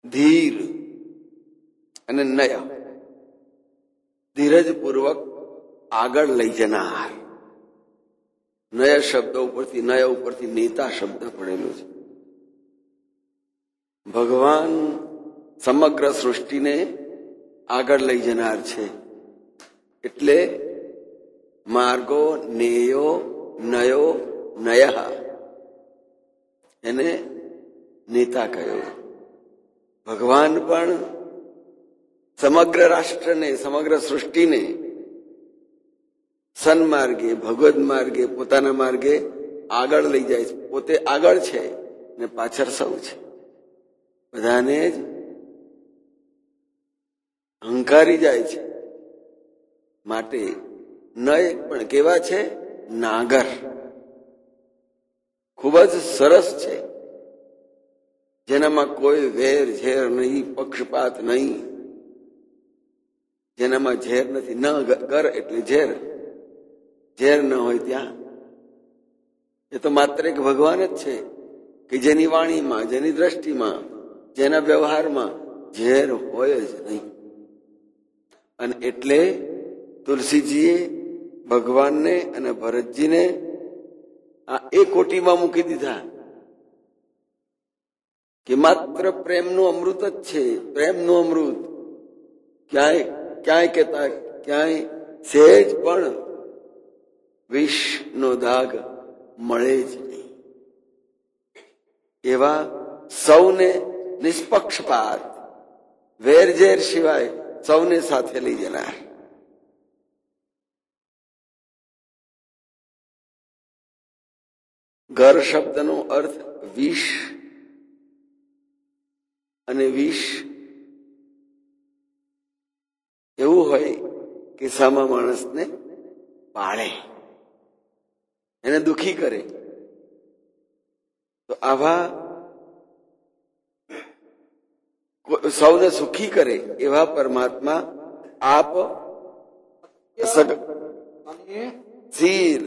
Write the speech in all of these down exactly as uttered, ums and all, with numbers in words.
ધીર અને નય, ધીરજપૂર્વક આગળ લઈ જનાર. નય શબ્દ ઉપરથી નય ઉપરથી નેતા શબ્દ પડેલો છે. ભગવાન સમગ્ર સૃષ્ટિને આગળ લઈ જનાર છે. એટલે માર્ગો નેયો નયો નય એને નેતા કહ્યો. ભગવાન પણ સમગ્ર રાષ્ટ્રને સમગ્ર સૃષ્ટિને સન્માર્ગે ભગવદ માર્ગે પોતાના માર્ગે આગળ લઈ જાય છે. પોતે આગળ છે ને પાછળ સૌ છે. બધાને જ હંકારી જાય છે. માટે નય પણ કેવા છે? નાગર. ખૂબ જ સરસ છે, જેનામાં કોઈ વેર ઝેર નહીં, પક્ષપાત નહીં, જેનામાં ઝેર નથી. ન ગર એટલે ઝેર, ઝેર ન હોય ત્યાં. એ તો માત્ર એક ભગવાન જ છે કે જેની વાણીમાં, જેની દ્રષ્ટિમાં, જેના વ્યવહારમાં ઝેર હોય જ નહીં. અને એટલે તુલસીજીએ ભગવાનને અને ભરતજીને આ એ કોટીમાં મૂકી દીધા કે માત્ર પ્રેમનું અમૃત જ છે. પ્રેમનું અમૃત ક્યાંય ક્યાંય કેતા ક્યાંય સહેજ પણ વિષનો દાગ મળે જ નહીં. એવા સૌને નિષ્પક્ષપાત વેરઝેર સિવાય સૌને સાથે લઈ જનાર. ઘર શબ્દનો અર્થ વિષ, અને વિષ એવું હોય કે સામા માણસને પાળે, એને દુખી કરે. તો આવા સૌને સુખી કરે એવા પરમાત્મા આપ શીલ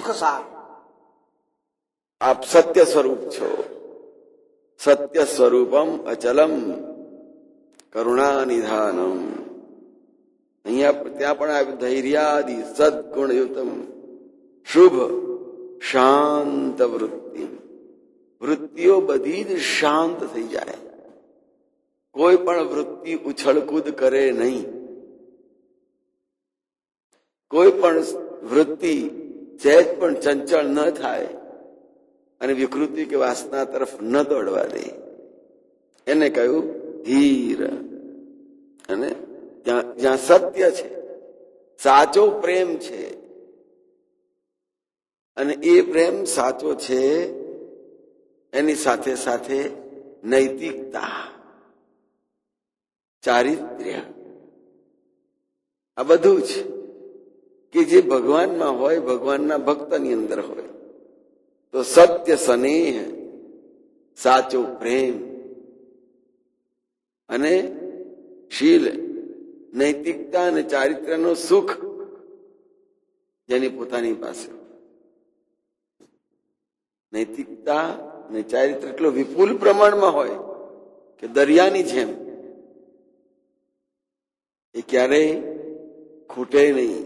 આપ સત્ય સ્વરૂપ છો. સત્ય સ્વરૂપમ અચલમ કરુણા નિધાનમ. અહીંયા ત્યાં પણ આવ્યું ધૈર્યાદિ સદગુણયુતમ શુભ શાંત વૃત્તિ. વૃત્તિઓ બધી જ શાંત થઈ જાય. કોઈ પણ વૃત્તિ ઉછળકૂદ કરે નહીં. કોઈ પણ વૃત્તિ સહેજ પણ ચંચળ ન થાય અને વિકૃતિ કે વાસના તરફ ન દોડવા દે. એને કહ્યું ધીર. અને જ્યાં સત્ય છે, સાચો પ્રેમ છે, અને એ પ્રેમ સાચો છે એની સાથે સાથે નૈતિકતા, ચારિત્ર્ય, આ બધું જ કે જે ભગવાનમાં હોય, ભગવાનના ભક્તની અંદર હોય. તો સત્ય સ્નેહ, સાચો પ્રેમ અને શીલ, નૈતિકતા અને ચારિત્ર્યનું સુખ જેની પોતાની પાસે. નૈતિકતા અને ચારિત્ર્ય એટલું વિપુલ પ્રમાણમાં હોય કે દરિયાની જેમ એ ક્યારેય ખૂટે નહીં,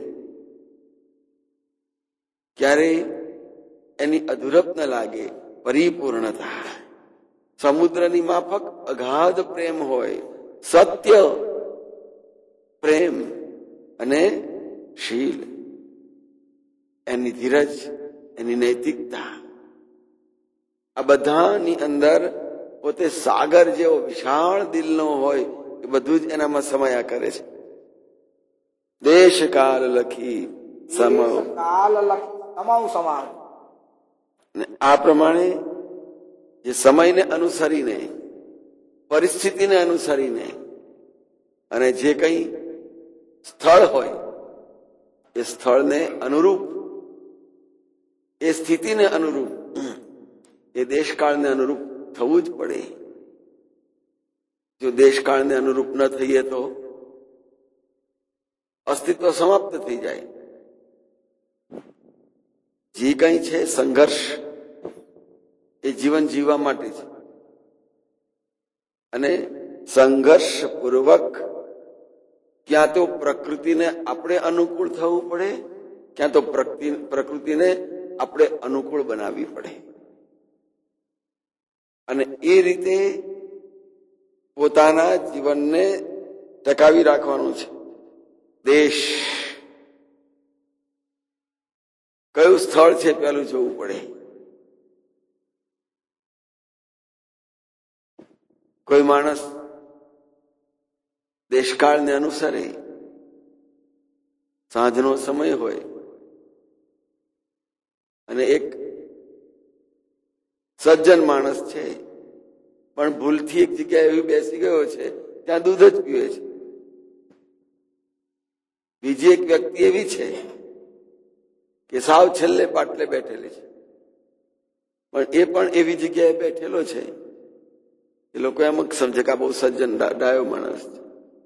ક્યારેય એની અધૂરપ ન લાગે. પરિપૂર્ણતા સમુદ્રની માફક અગાધ પ્રેમ હોય. સત્ય પ્રેમ અને શીલ, એની ધીરજ, એની નૈતિકતા, આ બધાની અંદર પોતે સાગર જેવો વિશાળ દિલનો હોય એ બધું જ એનામાં સમાયા કરે છે. દેશ કાલ લખી સમાવ સમાવ. આ પ્રમાણે જે સમયને અનુસરીને, પરિસ્થિતિને અનુસરીને અને જે કંઈ સ્થળ હોય એ સ્થળને અનુરૂપ, એ સ્થિતિને અનુરૂપ, એ દેશકાળને અનુરૂપ થવું જ પડે. જો દેશકાળને અનુરૂપ ન થઈએ તો અસ્તિત્વ સમાપ્ત થઈ જાય. જે કંઈ છે સંઘર્ષ એ જીવન જીવવા માટે છે. અને સંઘર્ષ પૂર્વક ક્યાં તો પ્રકૃતિને આપણે અનુકૂળ થવું પડે, ક્યાં તો પ્રકૃતિને આપણે અનુકૂળ બનાવવી પડે, અને એ રીતે પોતાના જીવનને ટકાવી રાખવાનું છે. દેશ કયું સ્થળ છે પેલું જોવું પડે. કોઈ માણસ દેશકાળને અનુસરે, સાંજનો સમય હોય અને એક સજ્જન માણસ છે પણ ભૂલથી એક જગ્યાએ એવી બેસી ગયો છે ત્યાં દૂધ જ પીવે છે. બીજી એક વ્યક્તિ એવી છે કે સાવ છેલ્લે પાટલે બેઠેલી છે, પણ એ પણ એવી જગ્યાએ બેઠેલો છે એ લોકો એમ સમજે કે આ બહુ સજ્જન ડાયો માણસ છે.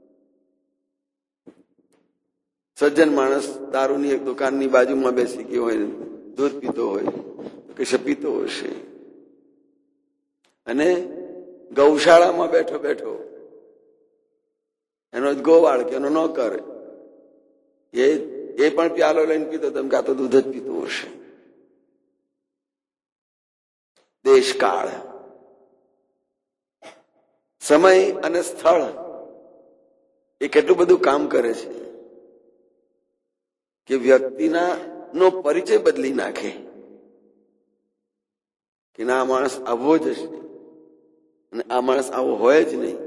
સજ્જન માણસ દારૂની એક દુકાનની બાજુમાં બેસી ગયો હોય, દૂધ પીતો હોય કે પીતો હશે, અને ગૌશાળામાં બેઠો બેઠો એનો જ ગોવાળ કે એનો નોકર એ એ પણ પ્યાલો લઈને પીતો, તેમ કાં તો દૂધ જ પીતું હશે. દેશકાળ, સમય અને સ્થળ એ કેટલું બધું કામ કરે છે કે વ્યક્તિના નો પરિચય બદલી નાખે કે ના આ માણસ આવો જ હશે અને આ માણસ આવો હોય જ નહીં.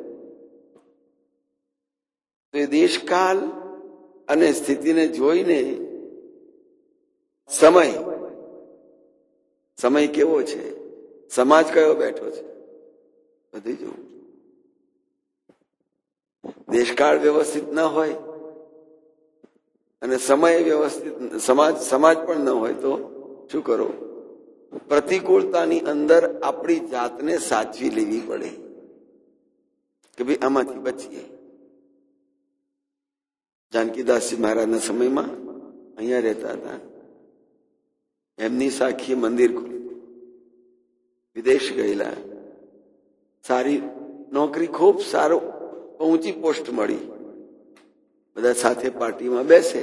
તો એ દેશકાલ અને સ્થિતિને જોઈને સમય સમય કેવો છે, સમાજ કયો બેઠો છે, બધું જોવું. દેશકાળ વ્યવસ્થિત ન હોય અને સમય વ્યવસ્થિત સમાજ સમાજ પણ ન હોય તો શું કરો? પ્રતિકૂળતાની અંદર આપણી જાતને સાચવી લેવી પડે કે ભાઈ આમાંથી બચીએ. જાનકીદાસજી મહારાજના સમયમાં અહીંયા રહેતા હતા, એમની સાખીએ મંદિર ખોલ્યું, વિદેશ ગયેલા, સારી નોકરી, ખૂબ સારો ઊંચી પોસ્ટ મળી, બધા સાથે પાર્ટીમાં બેસે,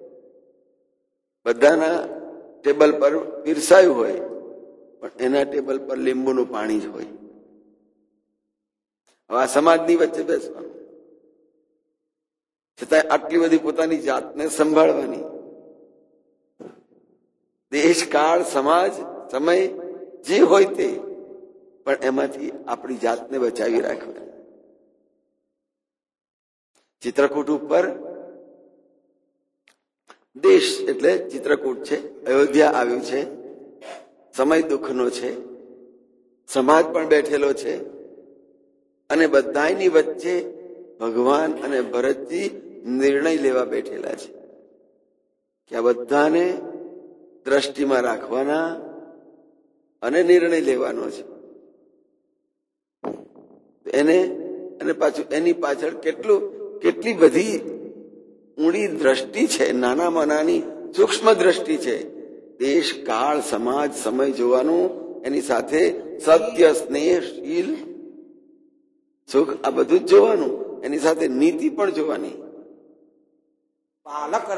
બધાના ટેબલ પર પીરસાયું હોય પણ એના ટેબલ પર લીંબુનું પાણી જ હોય. હવે આ સમાજની વચ્ચે બેસવાનું, છતાં આટલી બધી પોતાની જાતને સંભાળવાની. દેશ, કાળ, સમાજ, સમય જે હોય તે, પણ એમાંથી આપણી જાતને બચાવી રાખવાની. ચિત્રકૂટ ઉપર દેશ એટલે ચિત્રકૂટ છે, અયોધ્યા આવ્યું છે, સમય દુઃખનો છે, સમાજ પણ બેઠેલો છે, અને બધાની વચ્ચે ભગવાન અને ભરતજી નિર્ણય લેવા બેઠેલા છે કે આ બધાને દ્રષ્ટિમાં રાખવાના અને નિર્ણય લેવાનો છે. એને અને પાછું એની પાછળ કેટલું કેટલી બધી ઊંડી દ્રષ્ટિ છે, નાનામાં નાની સૂક્ષ્મ દ્રષ્ટિ છે. દેશ, કાળ, સમાજ, સમય જોવાનું, એની સાથે સત્ય, સ્નેહ, શીલ, સુખ, આ બધું જ જોવાનું, એની સાથે નીતિ પણ જોવાની. પાલક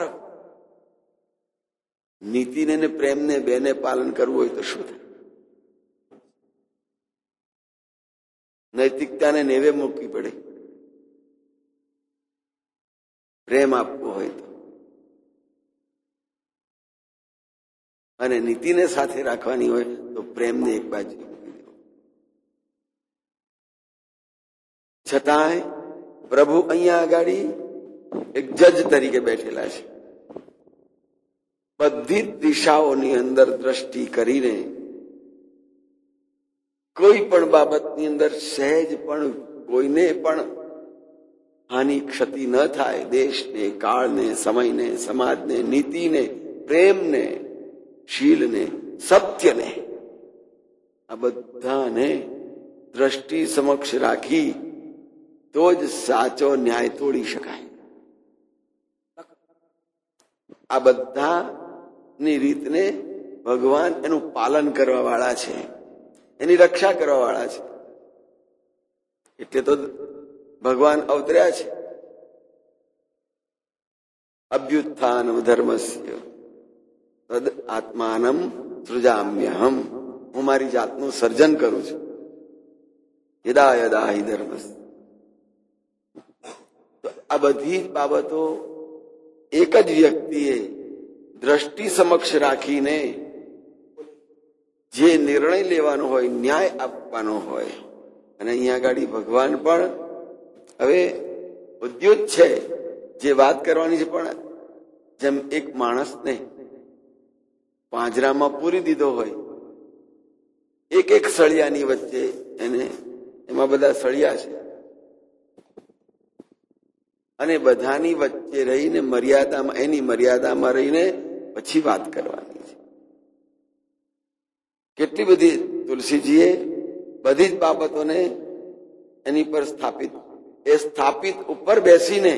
નીતિને ને પ્રેમને બેને પાલન કરવું હોય તો શું થાય? નૈતિકતાને નેવે મૂકવી પડે. પ્રેમ આપવો હોય તો, અને નીતિને સાથે રાખવાની હોય તો પ્રેમને એક બાજુ મૂકી દેવો. છતાંય પ્રભુ અહીંયા આગળ એક જજ તરીકે બેઠેલા છે. બધી જ દિશાઓની અંદર દ્રષ્ટિ કરીને કોઈ પણ બાબતની અંદર સહેજ પણ કોઈને પણ હાનિ, ક્ષતિ ન થાય, દેશને, કાળને, સમયને, સમાજને, નીતિને, પ્રેમને, શીલને, સત્યને, આ બધાને દ્રષ્ટિ સમક્ષ રાખી તો જ સાચો ન્યાય તોડી શકાય. આ બધાની રીતને ભગવાન એનું પાલન કરવા વાળા છે, એની રક્ષા કરવા વાળા છે. એટલે તો ભગવાન અવતર્યા છે. અભ્યુત્થાન ધર્મસ્ય તદ આત્માનમ સૃજામ્યહમ. હું મારી જાતનું સર્જન કરું છું. યદા યદા હિ ધર્મસ્ય. તો આ બધી જ બાબતો એક જ વ્યક્તિએ દ્રષ્ટિ સમક્ષ રાખીને જે નિર્ણય લેવાનો હોય, ન્યાય આપવાનો હોય. અને અહીંયા આગળ ભગવાન પણ હવે ઉદ્યુત છે, જે વાત કરવાની છે, પણ જેમ એક માણસને પાંજરામાં પૂરી દીધો હોય, એક એક સળિયાની વચ્ચે એને, એમાં બધા સળિયા છે, અને બધાની વચ્ચે રહીને મર્યાદામાં, એની મર્યાદામાં રહીને પછી વાત કરવાની છે. કેટલી બધી તુલસીજીએ બધી જ બાબતોને એની પર સ્થાપિત, એ સ્થાપિત ઉપર બેસીને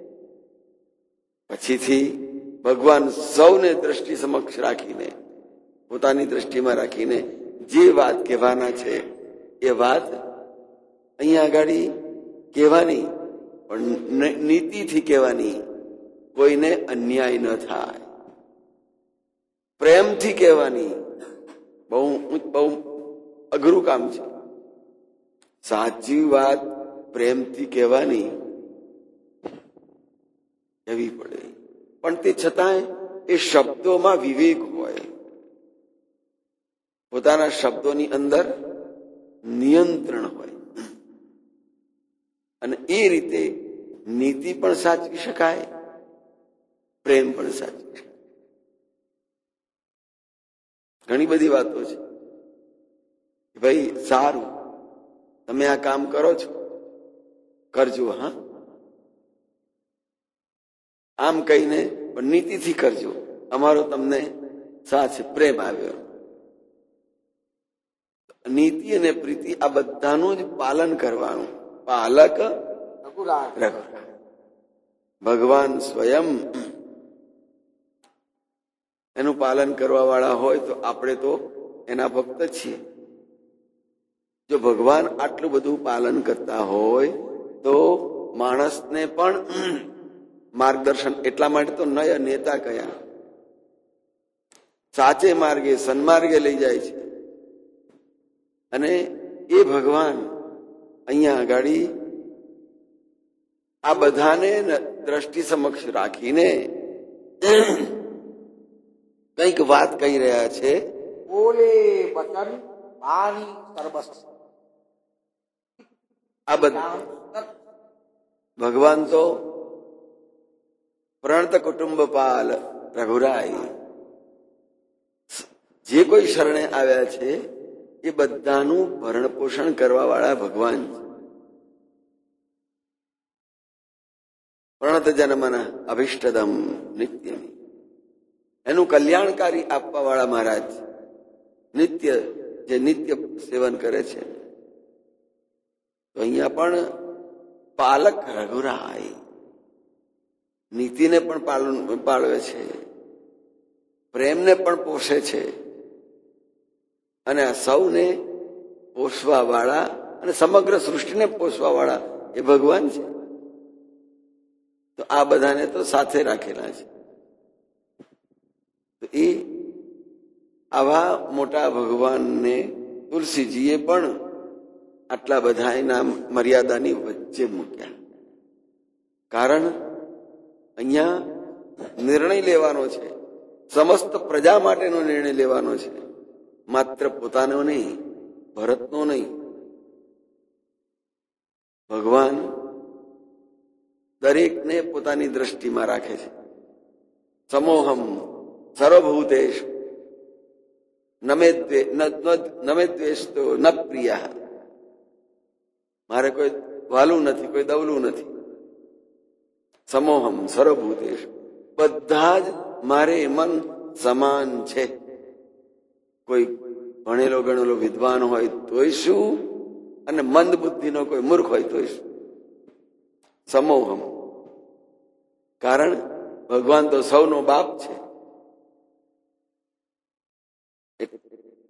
પછીથી ભગવાન સૌને દ્રષ્ટિ સમક્ષ રાખીને, પોતાની દ્રષ્ટિમાં રાખીને જે વાત કહેવાના છે એ વાત અહીંયા આગળ કહેવાની, પણ નીતિથી કહેવાની. કોઈને અન્યાય ન થાય, પ્રેમથી કહેવાની. બહુ બહુ અઘરું કામ છે. સાચી વાત પ્રેમથી કહેવાની એવી પડે, પણ તે છતાંય એ શબ્દોમાં વિવેક હોય, પોતાના શબ્દોની અંદર નિયંત્રણ હોય, અને એ રીતે નીતિ પણ સાચવી શકાય, પ્રેમ પણ સાચવી શકાય. ઘણી બધી વાતો છે. ભાઈ સારું, તમે આ કામ કરો છો, કરજો, હા, આમ કહીને પણ નીતિથી કરજો, અમારો તમને સાથ છે, પ્રેમ આવ્યો. નીતિ અને પ્રીતિ આ બધાનું જ પાલન કરવાનું. પાલક રઘુરાય. ભગવાન સ્વયં એનું પાલન કરવા વાળા હોય તો આપણે તો એના ભક્ત છીએ. જો ભગવાન આટલું બધું પાલન કરતા હોય તો માણસને પણ માર્ગદર્શન, એટલા માટે તો નય નેતા કયા, સાચે માર્ગે, સન્માર્ગે લઈ જાય છે. અને એ ભગવાન અહીંયા આગળ આ બધાને દ્રષ્ટિ સમક્ષ રાખીને કઈક વાત કહી રહ્યા છે. બોલે વચન વાણી સર્વસ્વ. આ બધા ભગવાન તો પ્રણત કુટુંબ પાલ રઘુરાય, જે કોઈ શરણે આવ્યા છે એ બધાનું ભરણ પોષણ કરવા વાળા ભગવાન છે. પ્રણત જન્મના અભિષ્ટદમ નિત્યમ, એનું કલ્યાણકારી આપવા વાળા મહારાજ, નિત્ય, જે નિત્ય સેવન કરે છે. તો અહીંયા પણ પાલક રઘુરાય, નીતિને પણ પાલન પાળવે છે, પ્રેમને પણ પોષે છે, અને આ સૌને પોષવા વાળા અને સમગ્ર સૃષ્ટિને પોષવા વાળા એ ભગવાન છે. તો આ બધાને તો સાથે રાખેલા છે. તો એ આવા મોટા ભગવાનને તુલસીજીએ પણ આટલા બધા એના મર્યાદાની વચ્ચે મૂક્યા. કારણ અહીંયા નિર્ણય લેવાનો છે, સમસ્ત પ્રજા માટેનો નિર્ણય લેવાનો છે, માત્ર પોતાનો નહીં, ભરતનો નહીં. ભગવાન દરેકને પોતાની દ્રષ્ટિમાં રાખે છે. સમોહમ સર્વભૂતેષ નમે દ્વેષતો ન પ્રિય. મારે કોઈ વાલું નથી, કોઈ દવલું નથી. સમોહમ સર્વભૂતેષ, બધા જ મારે મન સમાન છે. કોઈ ભણેલો ગણેલો વિદ્વાન હોય તોય શું, અને મંદ બુદ્ધિનો કોઈ મૂર્ખ હોય તોય શું. સમોહમ, કારણ ભગવાન તો સૌનો બાપ છે.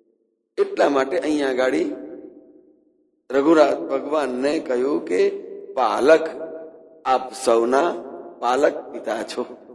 એટલા માટે અહીંયા ગાડી રઘુરાજ ભગવાનને કહ્યું કે પાલક, આપ સૌના પાલક પિતા છો.